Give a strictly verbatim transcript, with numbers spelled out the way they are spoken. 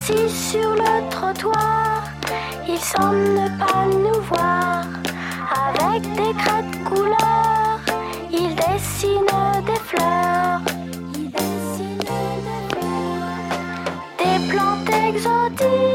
assis sur le trottoir, il semble ne pas nous voir. Avec des crêtes couleurs, il dessine des fleurs. Il dessine des fleurs, des plantes exotiques.